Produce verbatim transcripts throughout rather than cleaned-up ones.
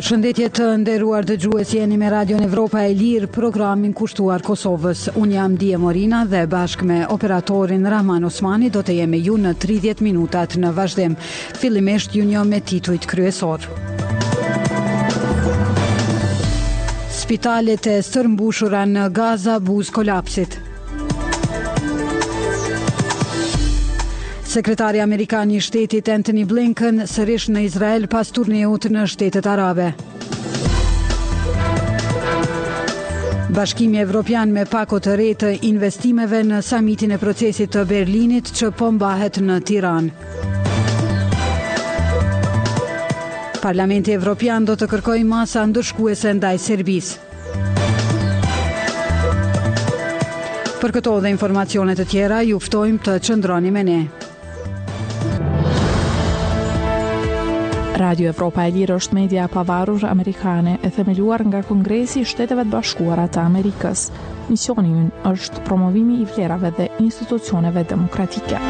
Përshëndetje të nderuar dëgjues, jeni me Radion Evropa e Lirë, programin kushtuar Kosovës. Unë jam Dije Morina dhe bashkë me operatorin Rahman Osmani do të jemi ju në tridhjetë minutat në vazhdim. Fillimisht ju njoh me titujt kryesor. Spitalet e stërmbushura në Gaza buz kolapsit. Sekretari Amerikan i Shtetit Antony Blinken sërish në Izrael pas turneut në Shtetet Arabe. Bashkimi Evropian me pako të re të investimeve në samitin e procesit të Berlinit që po mbahet në Tiranë. Parlamenti Evropian do të kërkojë masa ndërshkuese ndaj Serbisë. Për këto dhe informacionet të tjera, ju ftojmë të qëndroni me ne. Radio Evropa e Lirë është media pavarur amerikane e themeluar nga Kongresi i Shteteve të Bashkuara të Amerikës. Misioni i ynë është promovimi i vlerave dhe institucioneve demokratike.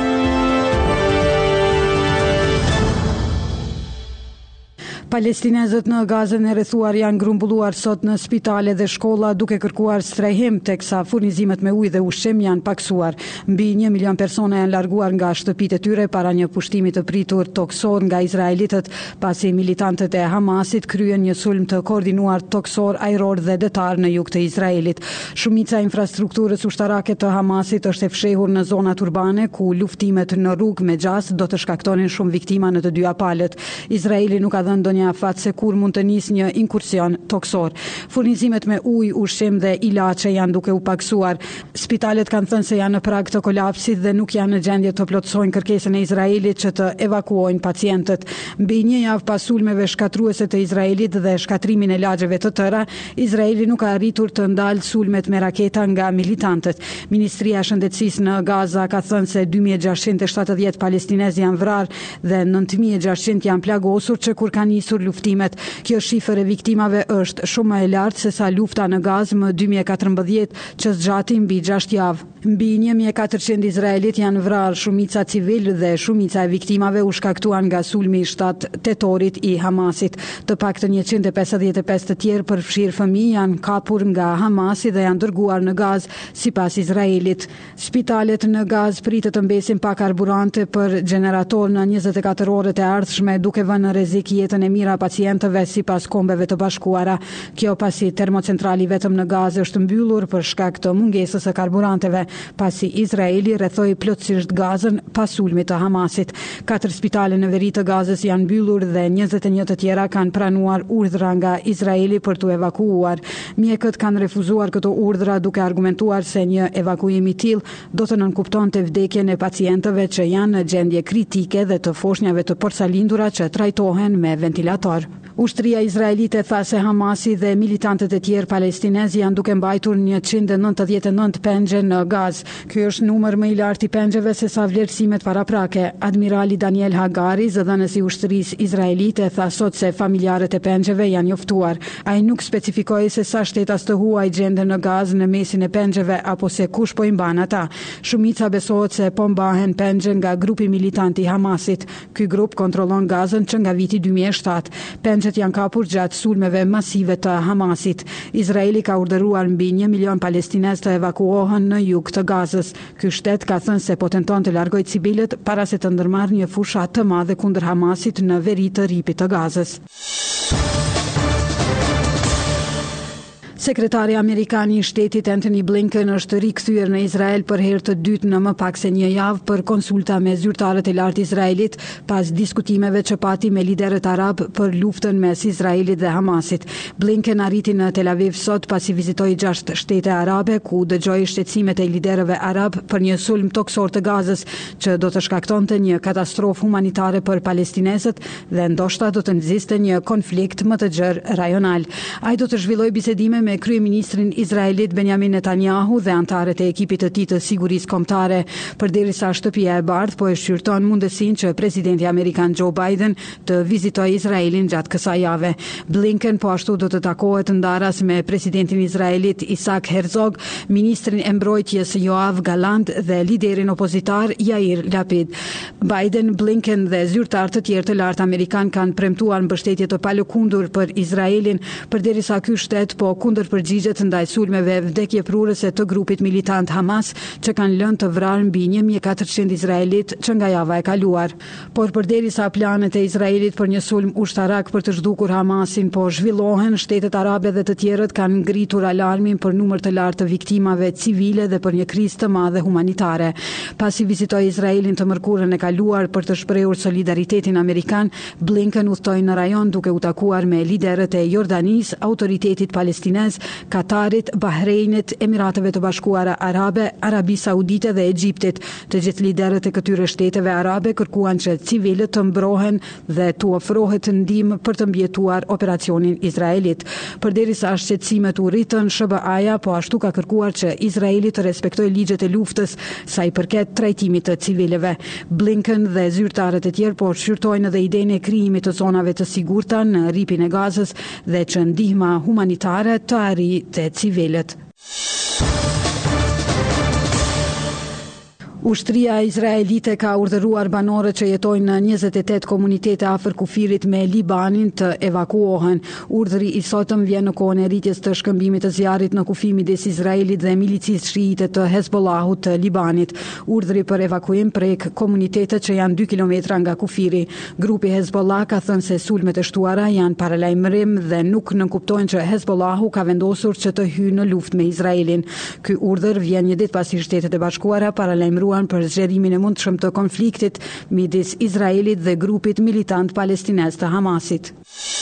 Palestinezët në Gazën e rrethuar janë grumbulluar sot në spitale dhe shkolla duke kërkuar strehim, teksa furnizimet me ujë dhe ushqim janë paksuar. Mbi një milion persona janë larguar nga shtëpitë e tyre para një pushtimi të pritur toksor nga izraelitët, pasi militantët e Hamasit kryen një sulm të koordinuar toksor, ajror dhe detar në jug të Izraelit. Shumica e infrastrukturës ushtarake të Hamasit është e fshehur në zonat urbane ku luftimet në rrugë me gjas do të shkaktonin shumë viktima në të dyja palët. Izraeli nuk ka dhënë ndonjë afat se kur mund të nis një inkursion toksor. Furnizimet me ujë, ushqim dhe ilaçe janë duke u paksuar. Spitalet kanë thënë se janë në prag të kolapsit dhe nuk janë në gjendje të plotësojnë kërkesën e Izraelit që të evakuojnë pacientët. Mbi një javë pas sulmeve shkatruese të Izraelit dhe shkatrimin e lagjeve të tëra, Izraeli nuk ka arritur të ndalë sulmet me raketa nga militantët. Ministria e Shëndetësisë në Gaza ka thënë se dy mijë e gjashtëqind e shtatëdhjetë palestinezë janë vrarë dhe nëntë mijë e gjashtëqind janë plagosur që kur kanë nisur luftimet. Kjo shifër e viktimave është shumë më e lartë se sa lufta në Gazë më dy mijë e katërmbëdhjetë që zgjati mbi gjashtë javë. Mbi një mijë e katërqind izraelit janë vrarë, shumica civil dhe shumica e viktimave u shkaktuan nga sulmi i shtatë tetorit i Hamasit. Të paktën njëqind e pesëdhjetë e pesë të tjerë përfshirë fëmijë janë kapur nga Hamasi dhe janë dërguar në Gazë sipas Izraelit. Spitalet në Gazë pritet të mbesin pa karburante për gjenerator në njëzet e katër orët e ardhshme, duke vënë në rrezik jetën e mira pacientëve sipas Kombeve të Bashkuara. Kjo pasi termocentrali vetëm në Gazë është mbyllur për shkak të mungesës së karburanteve, pasi Izraeli rrethoi plotësisht Gazën pas sulmit të Hamasit. Katër spitale në veri të Gazës janë mbyllur dhe njëzet e një të tjera kanë pranuar urdhra nga Izraeli për t'u evakuuar. Mjekët kanë refuzuar këto urdhra duke argumentuar se një evakuim i tillë do të nënkuptonte vdekjen e pacientëve që janë në gjendje kritike dhe të foshnjave të porsalindura që trajtohen me ventilator. Ushtria izraelite tha se Hamasi dhe militantët e tjerë palestinezë janë duke mbajtur njëqind e nëntëdhjetë e nëntë pengje në Gazë. Ky është numër më i lartë i pengjeve se sa vlerësimet paraprake. Admirali Daniel Hagari, zëdhënësi i ushtrisë izraelite, tha sot se familjarët e pengjeve janë njoftuar. Ai nuk specifikoi se sa shtetas të huaj gjenden në Gazë në mesin e pengjeve apo se kush po i mban ata. Shumica besohet se po mbahen pengje nga grupi militant i Hamasit. Ky grup kontrollon Gazën që nga viti dy mijë e shtatë. Pengjet janë kapur gjatë sulmeve masive të Hamasit. Izraeli ka urdhëruar mbi një milion palestinezë të evakuohen në jug të Gazës. Ky shtet ka thënë se po tenton të largojë civilët para se të ndërmarrë një fushat të madhe kundër Hamasit në veri të ripit të Gazës. Sekretari Amerikan i Shtetit Antony Blinken është rikthyer në Izrael për herë të dytë në më pak se një javë për konsulta me zyrtarët e lartë Izraelit pas diskutimeve që pati me liderët arab për luftën mes Izraelit dhe Hamasit. Blinken arriti në Tel Aviv sot pasi vizitoi gjashtë shtete arabe ku dëgjoi shqetësimet e liderëve arab për një sulm toksor të Gazës që do të shkaktonte një katastrofë humanitare për palestinezët dhe ndoshta do të nxiste një konflikt më të gjerë rajonal. Ai do të zhvillojë bisedime me me kryeministrin izraelit Benjamin Netanyahu dhe antarët e ekipit të tij të sigurisë kombëtare, përderisa shtëpia e Bardhë po e shqyrton mundësinë që presidenti amerikan Joe Biden të vizitojë Izraelin gjatë kësaj jave. Blinken po ashtu do të takohet ndaras me presidentin izraelit Isaac Herzog, ministrin e mbrojtjes Yoav Gallant dhe liderin opozitar Yair Lapid. Biden, Blinken dhe zyrtar të tjerë të lartë amerikan kanë premtuar mbështetje të palëkundur për Izraelin, përderisa ky shtet po kundërpërgjigjet ndaj sulmeve vdekjeprurëse të grupit militant Hamas, që kanë lënë të vrarë mbi një mijë e katërqind izraelit që nga java e kaluar. Por përderisa planet e Izraelit për një sulm ushtarak për të zhdukur Hamasin po zhvillohen, shtetet arabe dhe të tjerët kanë ngritur alarmin për numër të lartë të viktimave civile dhe për një krizë të madhe humanitare. Pasi vizitoi Izraelin të mërkurën e kaluar për të shprehur solidaritetin amerikan, Blinken udhtoi në rajon duke u takuar me liderët e Jordanisë, autoritetit palestinez, Katarit, Bahreinit, Emirateve të Bashkuara Arabe, Arabi Saudite dhe Egjiptit. Të gjithë liderët e këtyre shteteve arabe kërkuan që civilët të mbrohen dhe të ofrohet ndihmë për të mbijetuar operacionin izraelit. Përderisa shqetësimet u rritën, S B A-ja po ashtu ka kërkuar që Izraeli të respektojë ligjet e luftës sa i përket trajtimit të civilëve. Blinken dhe zyrtarët e tjerë po shqyrtojnë edhe idenë e krijimit të zonave të sigurta në rripin e Gazës dhe që ndihma humanitare të arrijë te civilët. Ushtria izraelite ka urdhëruar banorët që jetojnë në njëzet e tetë komunitete afër kufirit me Libanin të evakuohen. Urdhri i sotëm vjen në kohën e rritjes të shkëmbimit të zjarrit në kufi midis Izraelit dhe milicisë shiite të Hezbollahut të Libanit. Urdhri për evakuim prek komunitetet që janë dy kilometra nga kufiri. Grupi Hezbollah ka thënë se sulmet e shtuara janë paralajmërim dhe nuk nënkuptojnë që Hezbollahu ka vendosur që të hyjë në luftë me Izraelin. Ky urdhër vjen një ditë pasi Shtetet e Bashkuara paralajmëruan për zgjerimin e mundshëm të konfliktit midis Izraelit dhe grupit militant palestinez të Hamasit.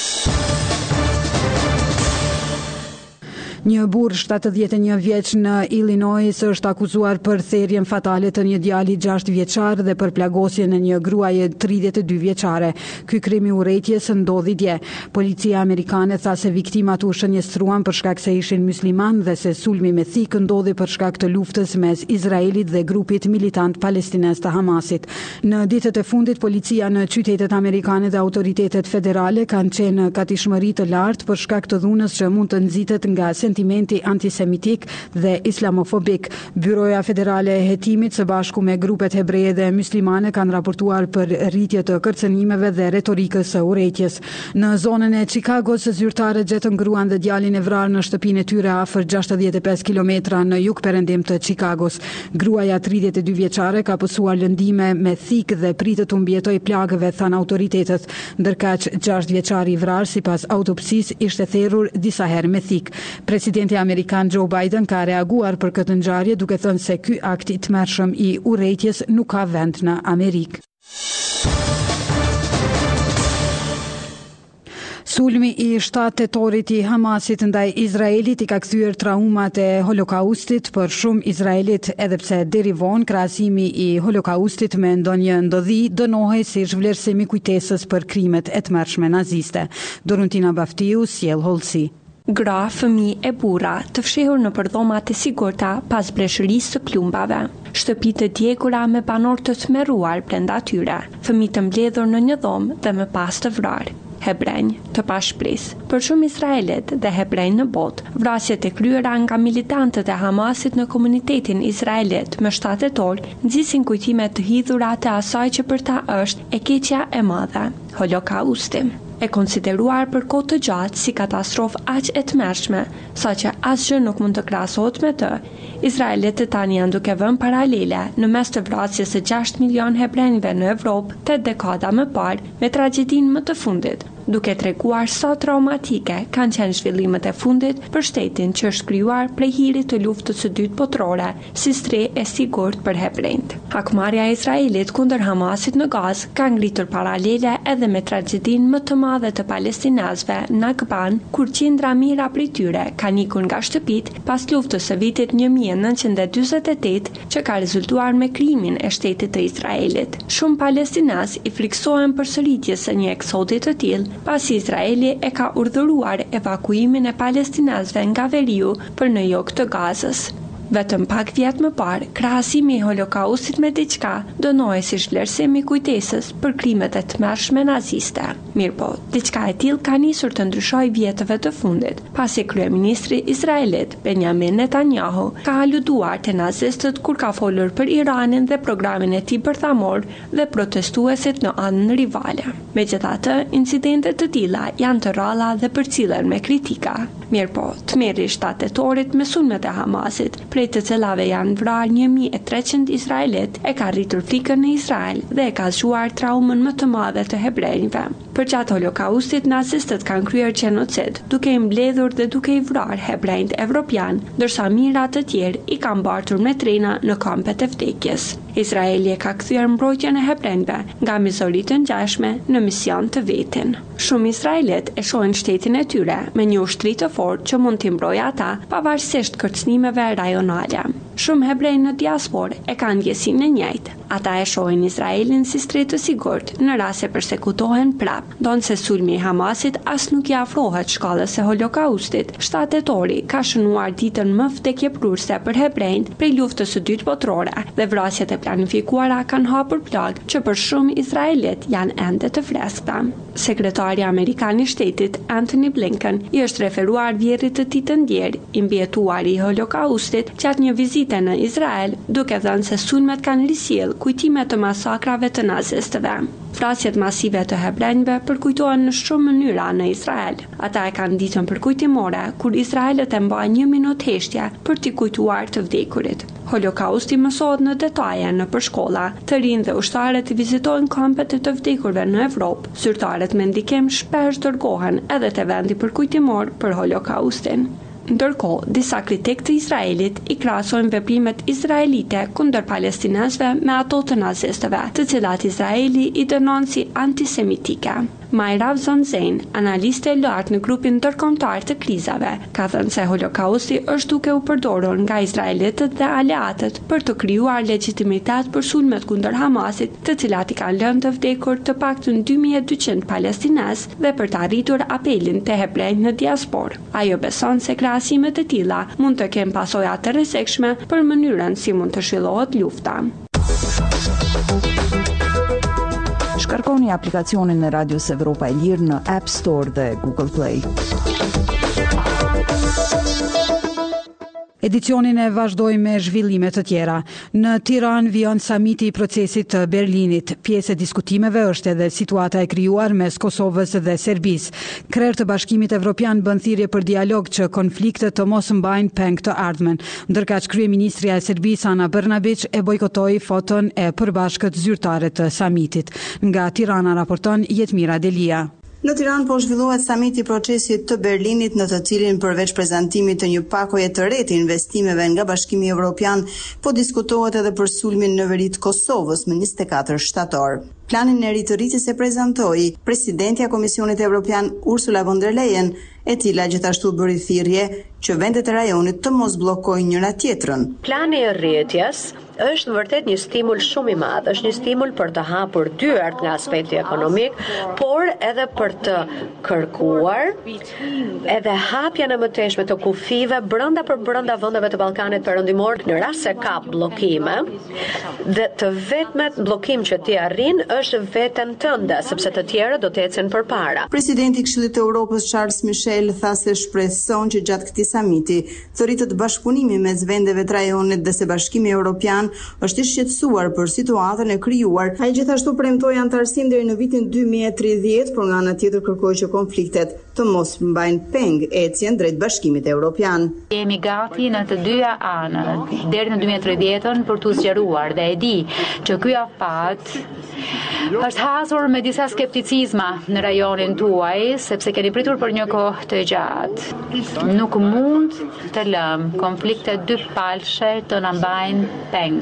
Një burr shtatëdhjetë e një vjeç në Illinois është akuzuar për therrjen fatale të një djali gjashtë vjeçar dhe për plagosjen e një gruaje tridhjetë e dy vjeçare. Ky krim i urrëties ndodhi dje. Policia amerikane tha se viktimat u shënjestruan për shkak se ishin musliman dhe se sulmi me thikë ndodhi për shkak të luftës mes Izraelit dhe grupit militant palestinez të Hamasit. Në ditët e fundit, policia në qytetet amerikane dhe autoritetet federale kanë qenë në katishmëri të lartë për shkak të dhunës që mund të nxitet nga sentimenti antisemitik dhe islamofobik. Byroja Federale e Hetimit së bashku me grupet hebreje dhe muslimane kanë raportuar për rritje të kërcënimeve dhe retorikës së urrëties. Në zonën e Chicagos, zyrtarët gjetën gruan dhe djalin e vrarë në shtëpinë e tyre afër gjashtëdhjetë e pesë kilometra në jug-perëndim të Chicagos. Gruaja tridhjetë e dy vjeçare ka pësuar lëndime me thikë dhe pritet të mbijetojë plagëve, thanë autoritetet, ndërkaq gjashtë vjeçari i vrarë sipas autopsisë ishte therrur disa herë me thikë. Presidenti amerikan Joe Biden ka reaguar për këtë ngjarje duke thënë se ky akt i tmerrshëm i urrëties nuk ka vend në Amerikë. Sulmi i shtatë tetorit i Hamasit ndaj Izraelit i ka kthyer traumat e Holokaustit për shumë izraelit, edhe pse deri vonë krahasimi i Holokaustit me ndonjë ndodhi dënohej si zhvlerësim i kujtesës për krimet e tmerrshme naziste. Doruntina Baftiu sjell hollësi. Gra, fëmijë e burra të fshehur në përdhomat e sigurta pas breshërisë së plumbave. Shtëpi të djegura me banor të tmerruar brenda tyre, fëmijë të mbledhur në një dhomë dhe më pas të vrarë. Hebrenj të pashpris. Për shumë izraelit dhe hebrenj në botë, vrasjet e kryera nga militantët e Hamasit në komunitetin izraelit më shtatë tetor nxisin kujtime të hidhura të asaj që për ta është e keqja e madhe, Holokausti. E konsideruar për kohë të gjatë si katastrofë aq e tmerrshme, saqë asgjë nuk mund të krahasohet me të. Izraelit tani janë duke vënë paralele në mes të vrasjes së gjashtë milion hebrenjve në Evropë tetë dekada më parë me tragjedinë më të fundit, duke treguar sa traumatike kanë qenë zhvillimet e fundit për shtetin që është krijuar prej hirit të luftës së dytë botërore, si stre e sigurt për hebrejt. Hakmarrja e Izraelit kundër Hamasit në Gazë ka ngritur paralele edhe me tragjedinë më të madhe të palestinezëve në Nakban, kur qindra mijëra prej tyre kanë ikur nga shtëpitë pas luftës së vitit një mijë e nëntëqind e dyzet e tetë që ka rezultuar me krijimin e shtetit të Izraelit. Shumë palestinezë i friksohen përsëritjes së një eksodi të tillë pasi Izraeli e ka urdhëruar evakuimin e palestinasve nga veriu për në jog të Gazës. Vetëm pak vjet më parë, krahasimi i Holokaustit me diçka dënohej si vlerësim i kujtesës për krimet e tmerrshme naziste. Mirpo, diçka e tillë ka nisur të ndryshojë vjetëve të fundit, pasi kryeministri izraelit Benjamin Netanyahu ka aluduar te nazistët kur ka folur për Iranin dhe programin e tij bërthamor dhe protestuesit në anën rivale. Megjithatë, incidente të tilla janë të rralla dhe përcillen me kritika. Mirpo, tmerri shtatë tetorit me sulmet e Hamasit, prej të cilave janë vrarë një mijë e treqind izraelit, e ka rritur frikën në Izrael dhe e ka zgjuar traumën më të madhe të hebrejve. Për gjatë Holokaustit, nazistët kanë kryer gjenocid, duke i mbledhur dhe duke i vrarë hebrejt evropian, ndërsa mijëra të tjerë i kanë mbartur me trena në kampet e vdekjes. Izraeli e ka kthyer mbrojtjen e hebrejve nga mizoritë e ngjashme në mision të vetin. Shumë izraelit e shohin shtetin e tyre me një ushtri të fortë që mund t'i mbrojë ata pavarësisht kërcënimeve rajonale. Shumë hebrej në diasporë e kanë ndjesinë e njëjtë. Ata e shohin Izraelin si shtret të sigurt në rast se përsekutohen prap. Ndonse sulmi i Hamasit as nuk i afrohet shkallës së Holokaustit, shtatë tetori ka shënuar ditën më vdekjeprurse për hebrejt prej luftës së dytë botërore dhe vrasjet e planifikuara kanë hapur plagë që për shumë izraelit janë ende të freskëta. Sekretari amerikan i shtetit Antony Blinken i është referuar vjerrit të tij të ndjer, i mbijetuari i Holokaustit, gjatë një vizite në Izrael, duke thënë se sulmet kanë risjell kujtime të masakrave të nazistëve. Vrasjet masive të hebrejve përkujtohen në shumë mënyra në Izrael. Ata e kanë ditën përkujtimore, kur izraelët e mbajnë një minutë heshtje për t'i kujtuar të vdekurit. Holokausti mësohet në detaje në përshkolla, të rinj dhe ushtarët i vizitojnë kampet e të vdekurve në Evropë. Zyrtarët me ndikim shpesh dërgohen edhe te vendi përkujtimor për Holokaustin. Ndërkohë, disa kritikë të Izraelit i krahasojnë veprimet izraelite kundër palestinasve me ato të nazistëve, të cilat Izraeli i dënon si antisemitike. Majra Zonzein, analiste e lartë në grupin ndërkombëtar të krizave, ka thënë se Holokausti është duke u përdorur nga izraelitët dhe aleatët për të krijuar legjitimitet për sulmet kundër Hamasit, të cilat i kanë lënë të vdekur të paktën dy mijë e dyqind palestinesë dhe për të arritur apelin të hebrejt në diasporë. Ajo beson se krahasimet e tilla mund të kenë pasoja të rrezikshme për mënyrën si mund të zhvillohet lufta. Shkarkoni aplikacionin e Radios Evropa e Lirë në App Store dhe Google Play. Edicionin e vazhdoj me zhvillime të tjera. Në Tiranë vijon samiti i procesit të Berlinit. Pjesë e diskutimeve është edhe situata e krijuar mes Kosovës dhe Serbisë. Krerë të Bashkimit Evropian bën thirrje për dialog që konfliktet të mos mbajnë peng të ardhmen. Ndërkaq kryeministria e Serbisë Ana Brnabić e bojkotoi foton e përbashkët zyrtare të samitit. Nga Tirana raporton Jetmira Delia. Në Tiranë po zhvillohet samiti i procesit të Berlinit, në të cilin përveç prezantimit të një pakoje të re të investimeve nga Bashkimi Evropian, po diskutohet edhe për sulmin në veri të Kosovës më njëzet e katër shtator. Planin e ri të rritjes e prezantoi presidentja e Komisionit Evropian Ursula von der Leyen, e cila gjithashtu bëri thirrje që vendet e rajonit të mos bllokojnë njëra tjetrën. Plani i rritjes është vërtet një stimul shumë i madh, është një stimul për të hapur dyert nga aspekti ekonomik, por edhe për të kërkuar edhe hapjen e mëtejshme të kufive brenda për brenda vendeve të Ballkanit Perëndimor, në rast se ka bllokime, dhe të vetmet bllokim që ti arrin është veten tënde, sepse të tjerët do të ecën përpara. Presidenti i Këshillit të Evropës Charles Michel tha se shpreson që gjatë këtij samiti të rritet bashkëpunimi mes vendeve të rajonit dhe se Bashkimi Evropian është i shqetësuar për situatën e krijuar. Ai gjithashtu premtoi antarësim deri në vitin dy mijë e tridhjetë, por nga ana tjetër kërkoi që konfliktet të mos mbajnë peng ecjen drejt Bashkimit Evropian. Jemi gati në të dyja anët deri në dy mijë e tridhjetën për t'u zgjeruar dhe e di që ky afat është hasur me disa skepticizma në rajonin tuaj, sepse keni pritur për një kohë të gjatë. Nuk mund të lëm konflikte dypalshe të na mbajnë peng.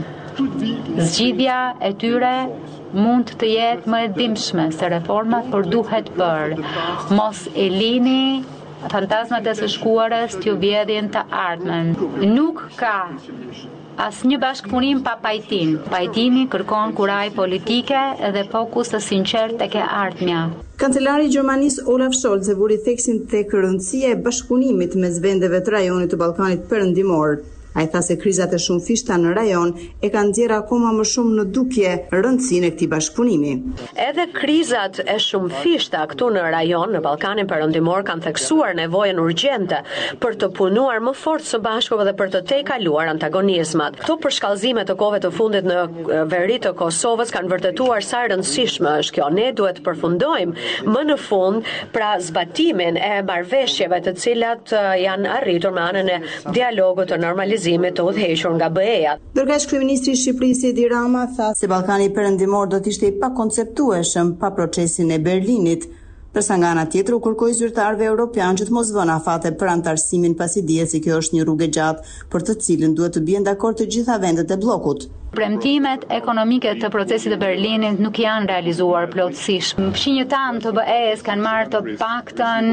Zgjidhja e tyre mund të jetë më e dhimbshme se reformat, por duhet bërë. Mos e lini Fantazmat e së shkuarës t'ju vjedhin të ardhmen. Nuk ka asnjë bashkëpunim pa pajtim. Pajtimi kërkon kuraj politike dhe fokus të sinqert tek e ardhmja. Kancelari i Gjermanisë Olaf Scholz e vuri theksin tek rëndësia e bashkëpunimit mes vendeve të rajonit të Ballkanit Perëndimor. Ai tha se krizat e shumë fishta në rajon e kanë nxjerrë akoma më shumë në dukje rëndësinë e këtij bashkëpunimi. Edhe krizat e shumë fishta këtu në rajon, në Ballkanin Perëndimor, kanë theksuar nevojën urgjente për të punuar më fort së bashku dhe për të tejkaluar antagonizmat. Këto përshkallëzime të kohëve të fundit në veri të Kosovës kanë vërtetuar sa rëndësishme është kjo. Ne duhet të përfundojmë më në fund pra zbatimin e marrëveshjeve të cilat janë arritur me anën e dialogut të normalizimit të udhëhequr nga B E-ja. Ndërkohë kryeministri i Shqipërisë Edi Rama tha se Ballkani Perëndimor do të ishte i pakonceptueshëm pa procesin e Berlinit, ndërsa nga ana tjetër u kërkoi zyrtarëve europian që të mos vënë afate për antarësimin pasi dihet se kjo është një rrugë e gjatë për të cilën duhet të bien dakord të gjitha vendet e bllokut. Premtimet ekonomike të procesit të Berlinit nuk janë realizuar plotësisht. Fshinjët tanë të B E-s kanë marrë të paktën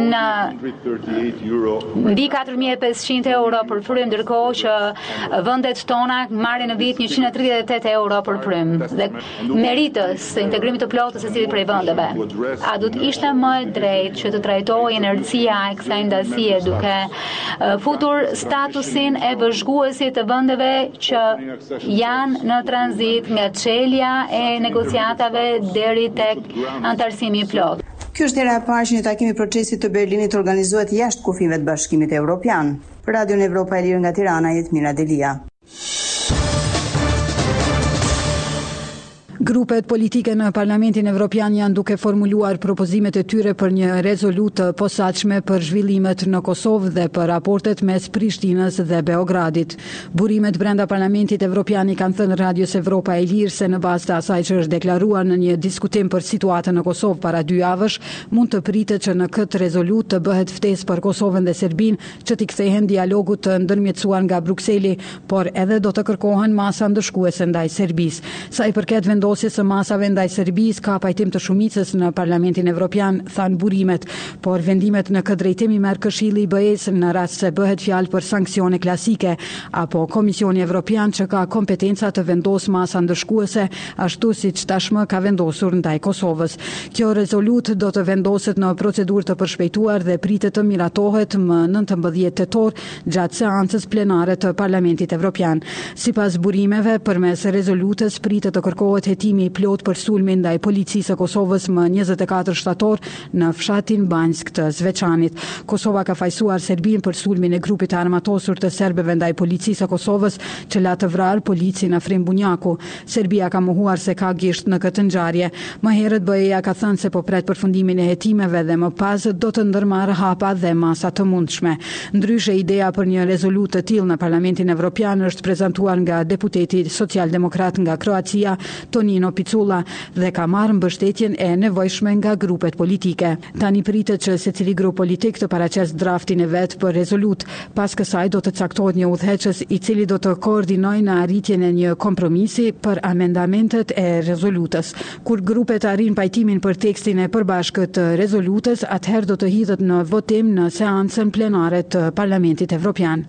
mbi katër mijë e pesëqind euro për frym, ndërkohë që vendet tona marrin në vit njëqind e tridhjetë e tetë euro për frym. Dhe meritës së integrimit të plot të secilit prej vendeve. A do të ishte më e drejtë që të trajtojë inercia e kësaj ndasie duke futur statusin e vëzhguesit të vendeve që janë në tranzit nga çelja e negociatave deri tek antarësimi i plot. Ky është hera e parë që një takim i procesit të Berlinit organizohet jashtë kufijve të Bashkimit Evropian. Për Radion Evropa e Lirë nga Tirana, Jetmira Delia. Grupet politike në Parlamentin Evropian janë duke formuluar propozimet e tyre për një rezolutë të posaçme për zhvillimet në Kosovë dhe për raportet mes Prishtinës dhe Beogradit. Burimet brenda Parlamentit Evropian i kanë thënë Radios Evropa e Lirë se në bazë të asaj që është deklaruar në një diskutim për situatën në Kosovë para dy javësh, mund të pritet që në këtë rezolutë të bëhet ftesë për Kosovën dhe Serbinë që t'i kthehen dialogut të ndërmjetësuar nga Brukseli, por edhe do të kërkohen masa ndëshkuese ndaj Serbisë. Sa i përket vendosjes së masave ndaj Serbisë ka pajtim të shumicës në Parlamentin Evropian, than burimet, por vendimet në këtë drejtim i merr Këshilli i B E-s në rast se bëhet fjalë për sanksione klasike apo Komisioni Evropian që ka kompetenca të vendosë masa ndëshkuese, ashtu siç tashmë ka vendosur ndaj Kosovës. Kjo rezolutë do të vendoset në procedurë të përshpejtuar dhe pritet të miratohet më nëntëmbëdhjetë tetor gjatë seancës plenare të Parlamentit Evropian. Sipas burimeve, përmes rezolutës pritet të kërkohet hetimi i plot për sulmin ndaj policisë së Kosovës më njëzet e katër shtator në fshatin Banjsk të Zveçanit. Kosova ka fajsuar Serbinë për sulmin e grupit të armatosur të serbëve ndaj policisë së Kosovës që la të vrarë policin Afrim Bunjaku. Serbia ka mohuar se ka gisht në këtë ngjarje. Më herët B E-ja ka thënë se po pret përfundimin e hetimeve dhe më pas do të ndërmarrë hapa dhe masa të mundshme. Ndryshe, ideja për një rezolutë të tillë në Parlamentin Evropian është prezantuar nga deputeti socialdemokrat nga Kroacia, Tonino Picula, dhe ka marrë mbështetjen e nevojshme nga grupet politike. Tani pritet që secili grup politik të paraqesë draftin e vet për rezolutë. Pas kësaj do të caktohet një udhëheqës i cili do të koordinojë në arritjen e një kompromisi për amendamentet e rezolutës. Kur grupet arrin pajtimin për tekstin e përbashkët të rezolutës, atëherë do të hidhet në votim në seancën plenare të Parlamentit Evropian.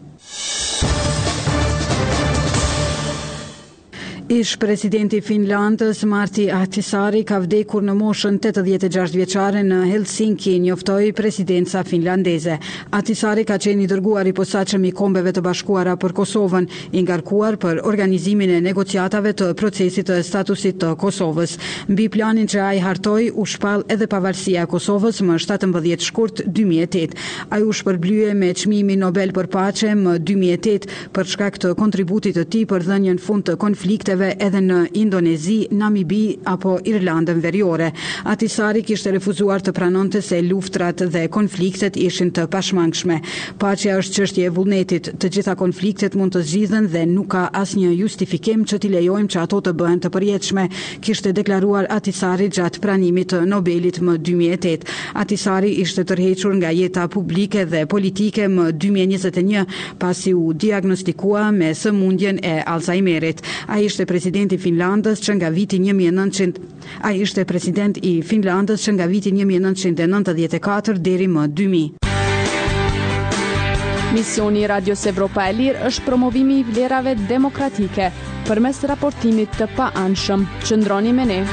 Ish presidenti i Finlandës Martti Ahtisaari ka vdekur në moshën tetëdhjetë e gjashtë vjeçare në Helsinki, njoftoi presidenca finlandeze. Ahtisaari ka qenë i dërguar i posaçëm i Kombeve të Bashkuara për Kosovën, i ngarkuar për organizimin e negociatave të procesit të statusit të Kosovës. Mbi planin që ai hartoi u shpall edhe pavarësia e Kosovës më shtatëmbëdhjetë shkurt dy mijë e tetë. Ai u shpërblye me çmimin Nobel për paqe më dy mijë e tetë për shkak të kontributit të tij për dhënien fund të konflikteve edhe në Indonezi, Namibi apo Irlandën Veriore. Ahtisaari kishte refuzuar të pranonte se luftrat dhe konfliktet ishin të pashmangshme. Paqja është çështje e vullnetit, të gjitha konfliktet mund të zgjidhen dhe nuk ka asnjë justifikim që t'i lejojmë që ato të bëhen të përjetshme, kishte deklaruar Ahtisaari gjatë pranimit të Nobelit më dy mijë e tetë. Ahtisaari ishte tërhequr nga jeta publike dhe politike më dy mijë e njëzet e një pasi u diagnostikua me sëmundjen e Alzheimerit. Ai ishte presidenti i Finlandës që nga viti një mijë e nëntëqind Ai ishte president i Finlandës që nga viti një mijë e nëntëqind e nëntëdhjetë e katër deri më dy mijë. Misioni Radios Evropa e Lirë është promovimi i vlerave demokratike përmes raportimit të paanshëm. Qëndroni me ne.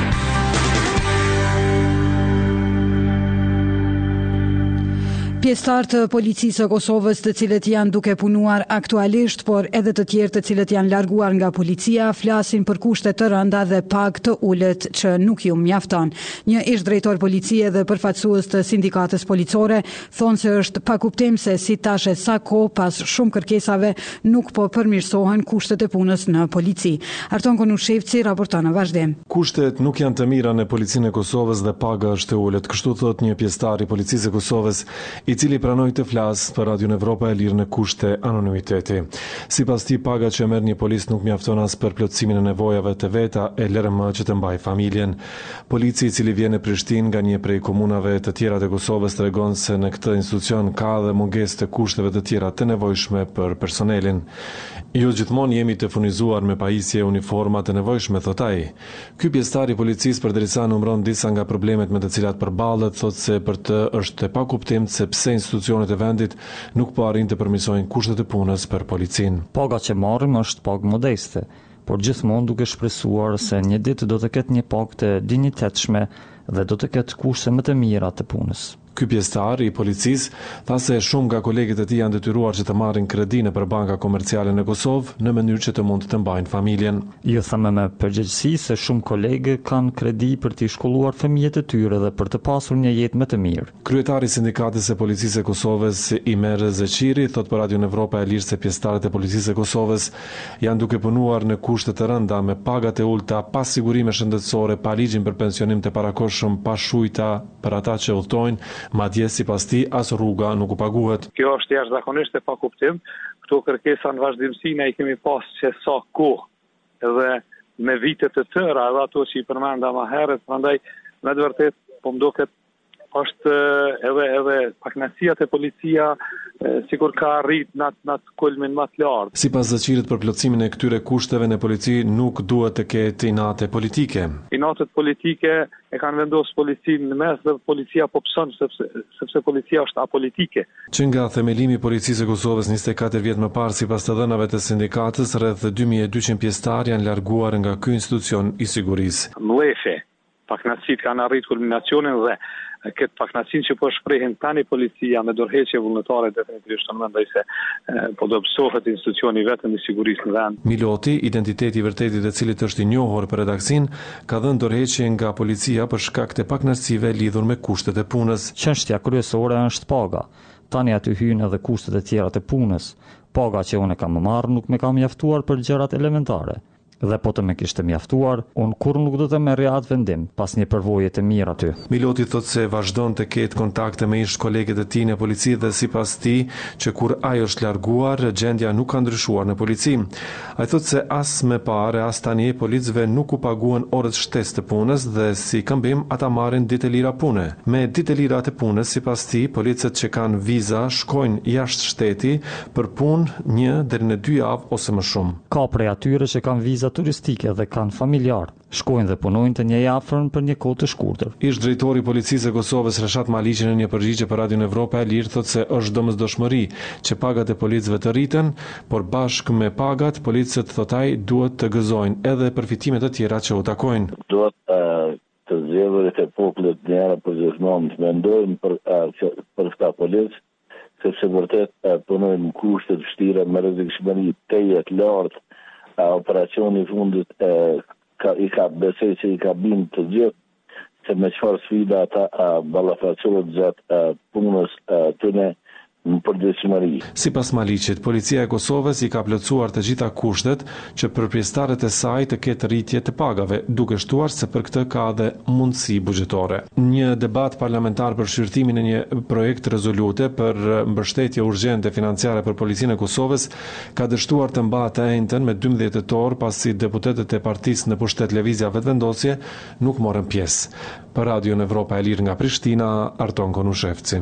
Pjesëtar të policisë së Kosovës, të cilët janë duke punuar aktualisht, por edhe të tjerë të cilët janë larguar nga policia, flasin për kushte të rënda dhe pagë të ulët që nuk ju mjafton. Një ish drejtor policie dhe përfaqësues të sindikatës policore thonë se është pa kuptim se si tash e sa kohë pas shumë kërkesave nuk po përmirësohen kushtet e punës në polici. Arton Konushevci raporton në vazhdim. Kushtet nuk janë të mira në policinë e Kosovës dhe paga është e ulët, kështu thot një pjesëtar i policisë së Kosovës, i cili pranoi të flasë për Radion Evropa e Lirë në kushte anonimiteti. Sipas tij, paga që merr një polis nuk mjafton as për plotësimin e nevojave të veta e L R M që të mbajë familjen. Polici i cili vjen në Prishtinë nga një prej komunave të tjera të Kosovës tregon se në këtë institucion ka dhe mungesë të kushteve të tjera të nevojshme për personelin. Jo gjithmonë jemi të furnizuar me pajisje uniforma të nevojshme, thot ai. Ky pjesëtar i policisë përderisa numëron disa nga problemet me të cilat përballet, thotë se për të është e pakuptim sepse institucionet e vendit nuk po arrin të përmirësojnë kushtet e punës për policinë. Paga që marrim është pagë modeste, por gjithmonë duke shpresuar se një ditë do të ketë një pagë të dinjitetshme dhe do të ketë kushte më të mira të punës. Ky pjesëtar i policisë tha se shumë nga kolegët e tij janë detyruar që të marrin kredi nëpër banka komerciale në Kosovë në mënyrë që të mund të mbajnë familjen. Jo thamë me përgjegjësi se shumë kolegë kanë kredi për të shkolluar fëmijët e tyre dhe për të pasur një jetë më të mirë. Kryetari i sindikatës së policisë së Kosovës, Imer Zeqiri, thot për Radion Evropa e Lirë se pjesëtarët e policisë së Kosovës janë duke punuar në kushte të rënda me pagat e ulta, pa sigurime shëndetësore, pa ligjin për pensionim të parakohshëm, pa shujta për ata që udhtojnë. Madje sipas tij as rruga nuk u paguhet. Kjo është jashtëzakonisht e pakuptim. Këto kërkesa në vazhdimsi ne i kemi pas që sa kohë edhe me vite të tëra, edhe ato që i përmenda më herët, prandaj me të vërtet po më duket është edhe edhe pakënaqësia te policia sikur ka arrit në në kulmin më të lartë. Sipas Zeqirit, për plotësimin e këtyre kushteve në polici nuk duhet të ketë inate politike. Inatet politike e kanë vendosur policinë në mes dhe policia po pson sepse sepse policia është apolitike. Që nga themelimi i policisë së Kosovës njëzet e katër vjet më parë, sipas të dhënave të sindikatës, rreth dy mijë e dyqind pjesëtar janë larguar nga ky institucion i sigurisë. Mlefe, pakënaqësit kanë arritur kulminacionin dhe këtë pakënaqësinë që po shprehin tani policia me dorëheqje vullnetare definitivisht në mendoj se po do bësohet institucioni vetëm i sigurisë në vend. Miloti, identiteti i vërtetit e cilit është i njohur për redaksin, ka dhënë dorëheqje nga policia për shkak të pakënaqësive lidhur me kushtet e punës. Çështja kryesore është paga. Tani aty hyn edhe kushtet e tjera të punës. Paga që unë kam marrë nuk më ka mjaftuar për gjërat elementare. Dhe po të me kishte mjaftuar, unë kur nuk do të merrja atë vendim, pas një përvoje të mirë aty. Miloti thot se vazhdon të ketë kontakte me ish kolegët e tij në polici dhe sipas tij që kur ai është larguar, gjendja nuk ka ndryshuar në polici. Ai thot se as më parë as tani policëve nuk u paguhen orët shtesë të punës dhe si këmbim ata marrin ditë lira pune. Me ditë lira të punës, sipas tij, policët që kanë viza shkojnë jashtë shteti për punë një deri në dy javë ose më shumë. Ka prej atyre që kanë viza turistike dhe kanë familjar, shkojnë dhe punojnë të një afërm për një kohë të shkurtër. Ish drejtori i policisë së Kosovës Reshat Maliqi në një përgjigje për Radion Evropa e Lirë thotë se është domosdoshmëri që pagat e policëve të rriten, por bashkë me pagat policët, thot ai, duhet të gëzojnë edhe përfitimet të tjera që u takojnë. Duhet uh, të zgjedhurit e popullit njëra për gjithmonë të mendojnë për uh, për këta policë, sepse vërtet uh, punojnë në kushte të vështira me rrezikshmëri të jetë lartë. Operacioni i fundit e, ka, i ka besoj që i ka bind të gjithë se me çfarë sfida ata ballafaqohet gjatë punës tyne në përgjithësi. Sipas Maliqit, policia e Kosovës i ka plotësuar të gjitha kushtet që për pjesëtarët e saj të ketë rritje të pagave, duke shtuar se për këtë ka edhe mundësi buxhetore. Një debat parlamentar për shqyrtimin e një projekt rezolute për mbështetje urgjente financiare për policinë e Kosovës ka dështuar të mbahet e njëjtën me dymbëdhjetë tetor, pasi deputetët e partisë në pushtet lëvizja vetëvendosje nuk morën pjesë. Për Radion Evropa e Lirë nga Prishtina, Arton Konushevci.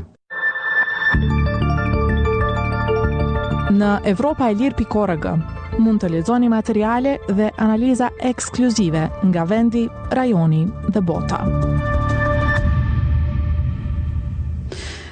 Në evropa e lirë pikë org mund të lexoni materiale dhe analiza ekskluzive nga vendi, rajoni dhe bota.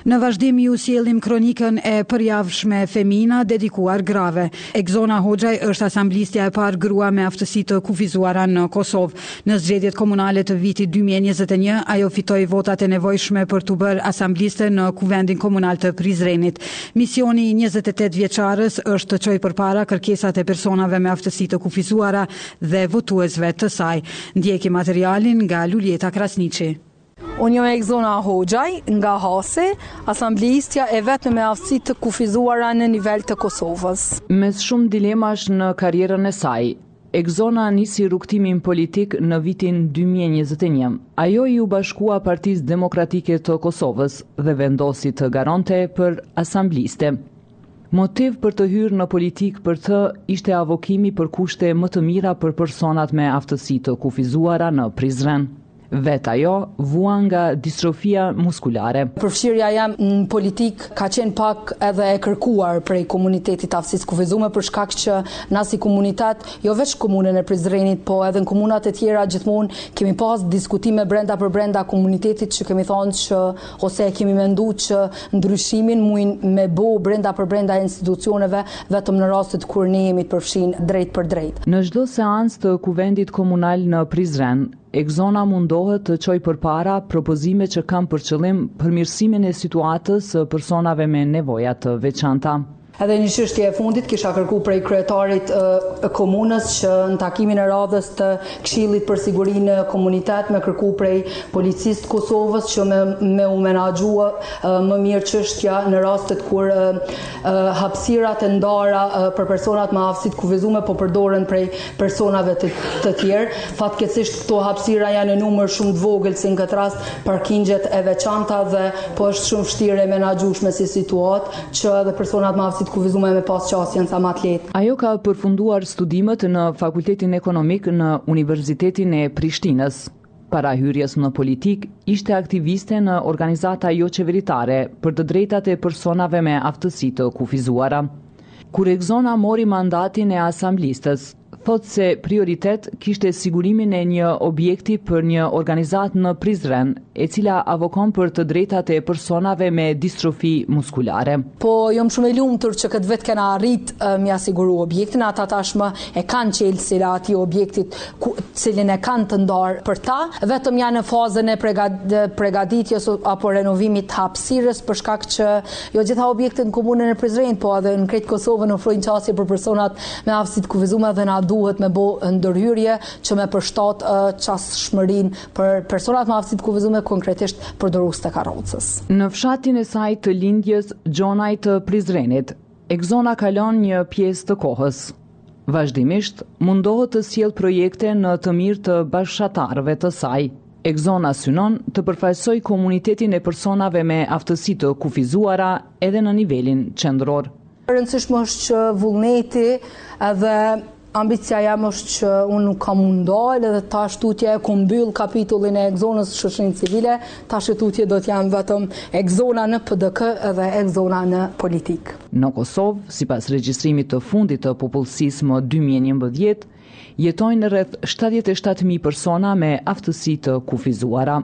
Në vazhdim ju sjellim kronikën e përjavshme femina dedikuar grave. Egzona Hoxhaj është asamblistja e parë grua me aftësi të kufizuara në Kosovë. Në zgjedhjet komunale të vitit dy mijë e njëzet e një, ajo fitoi votat e nevojshme për të bërë asambliste në Kuvendin Komunal të Prizrenit. Misioni i njëzet e tetë vjeçares është të çojë përpara kërkesat e personave me aftësi të kufizuara dhe votuesve të saj. Ndjekim materialin nga Luljeta Krasniqi. Unë jam Egzona Hoxhaj nga Hase, asamblistja e vetme me aftësi të kufizuara në nivel të Kosovës. Mes shumë dilemash në karrierën e saj, Egzona nisi rrugtimin politik në vitin dy mijë e njëzet e një. Ajo i u bashkua Partisë Demokratike të Kosovës dhe vendosi të garonte për asambliste. Motiv për të hyrë në politik për të ishte avokimi për kushte më të mira për personat me aftësi të kufizuara në Prizren. Vet ajo vua nga distrofia muskulare. Përfshirja jam në politik ka qenë pak edhe e kërkuar prej komunitetit të aftësisë kufizuar për shkak që na si komunitet, jo vetëm komunën e Prizrenit, po edhe në komunat e tjera gjithmonë kemi pas diskutime brenda për brenda komunitetit që kemi thonë që ose kemi menduar që ndryshimin mund me bo brenda për brenda institucioneve vetëm në rastet kur ne jemi të përfshin drejt për drejt. Në çdo seancë të Kuvendit Komunal në Prizren, Egzona mundohet të çojë përpara propozime që kanë për qëllim përmirësimin e situatës së personave me nevoja të veçanta. Edhe një çështje e fundit kisha kërku prej kryetarit e komunës që në takimin e radhës të Këshillit për Sigurinë në Komunitet me kërku prej policisë të Kosovës që me, me u menaxhua më mirë çështja në rastet kur hapësirat e ndara për personat me aftësi të kufizuar po përdoren prej personave të, të tjerë. Fatkeqësisht këto hapësira janë në numër shumë të vogël, si në këtë rast parkingjet e veçanta dhe po është shumë vështirë e menaxhueshme si situatë që edhe personat me aftësi të kufizuar me pas qasjen sa më të lehtë. Ajo ka përfunduar studimet në Fakultetin Ekonomik në Universitetin e Prishtinës. Para hyrjes në politik, ishte aktiviste në organizata jo qeveritare për të drejtat e personave me aftësi të kufizuara. Kur Egzona mori mandatin e asamblistës, thot se prioritet kishte sigurimin e një objekti për një organizat në Prizren, e cila avokon për të drejtat e personave me distrofi muskulare. Po jom shumë e lumtur që këtë vetë kena arrit uh, mja siguru objektin, ata tashmë e kanë qelësira ati objektit ku, cilin e kanë të ndarë për ta, vetëm janë në fazën e pregad, pregaditjes apo renovimit hapësirës për shkak që jo gjitha objektet në komunën e Prizrenit, po edhe në krejt Kosovën ofrojnë qasje për personat me aftësi të kufizuar dhe na duhet me bo ndërhyrje që me përshtat uh, qasshmërinë për personat me aftësi të kufizuar, konkretisht përdorues të karrocës. Në fshatin e saj të lindjes Gjonaj të Prizrenit, Egzona kalon një pjesë të kohës. Vazhdimisht mundohet të sjellë projekte në të mirë të bashkëtarëve të saj. Egzona synon të përfaqësojë komunitetin e personave me aftësi të kufizuara edhe në nivelin qendror. Rëndësishme është që vullneti edhe ambicia jam është që unë nuk kam mundal edhe tash tutje e ku mbyll kapitullin e Egzonës shoqërinë civile, tash tutje do të jam vetëm Egzona në P D K edhe Egzona në politik. Në Kosovë, sipas regjistrimit të fundit të popullsisë më dy mijë e njëmbëdhjetë, jetojnë rreth shtatëdhjetë e shtatë mijë persona me aftësi të kufizuara.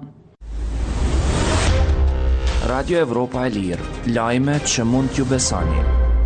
Radio Evropa e Lirë, lajme që mund t'ju besoni.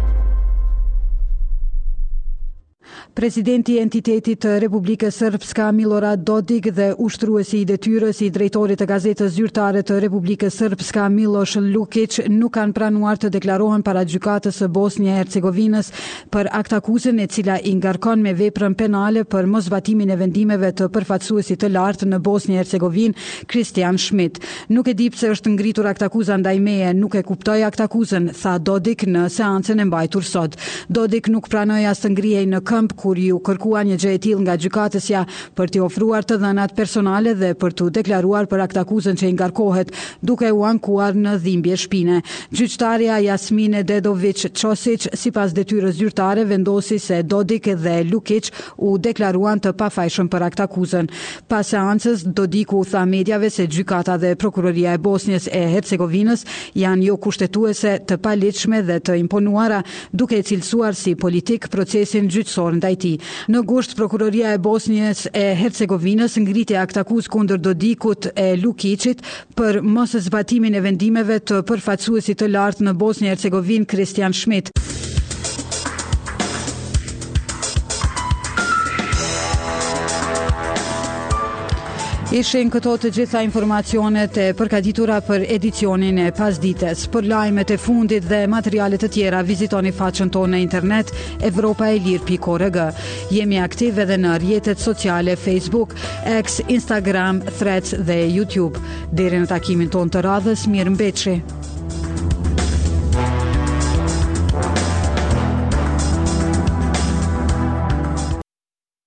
Presidenti i entitetit të Republikës Srpska Milorad Dodik dhe ushtruesi i detyrës i drejtorit të gazetës zyrtare të Republikës Srpska Miloš Lukić nuk kanë pranuar të deklarohen para gjykatës së Bosnjë e Hercegovinës për aktakuzën e cila i ngarkon me veprën penale për mosbatimin e vendimeve të përfaqësuesit të lartë në Bosnjë e Hercegovinë, Kristian Schmidt. Nuk e di pse është ngritur aktakuza ndaj meje, nuk e kuptoj aktakuzën, tha Dodik në seancën e mbajtur sot. Dodik nuk pranoi as të ngrihej në këmbë kur ju kërkua një gjë e tillë nga gjykatësja për t'i ofruar të dhënat personale dhe për t'u deklaruar për aktakuzën që i ngarkohet, duke u ankuar në dhimbje shpine. Gjyqtarja Jasmine Dedović Ćosić, sipas detyrës zyrtare, vendosi se Dodik dhe Lukić u deklaruan të pafajshëm për aktakuzën. Pas seancës, Dodiku tha mediave se gjykata dhe prokuroria e Bosnjës e Hercegovinës janë jo kushtetuese, të paligjshme dhe të imponuara, duke e cilësuar si politik procesin gjyqësor ndaj ndaj tij. Në gusht prokuroria e Bosnjës e Hercegovinës ngriti akt akuzë kundër Dodikut e Lukiçit për mos zbatimin e vendimeve të përfaqësuesit të lartë në Bosnjë e Hercegovinë Kristian Schmidt. Ishin këto të gjitha informacionet e përgatitura për edicionin e pasdites. Për lajmet e fundit dhe materialet të tjera, vizitoni faqen tonë në internet evropaelir pikë org. Jemi aktiv edhe në rrjetet sociale Facebook, X, Instagram, Threads dhe YouTube. Deri në takimin tonë të radhës, mirëmbëjtje.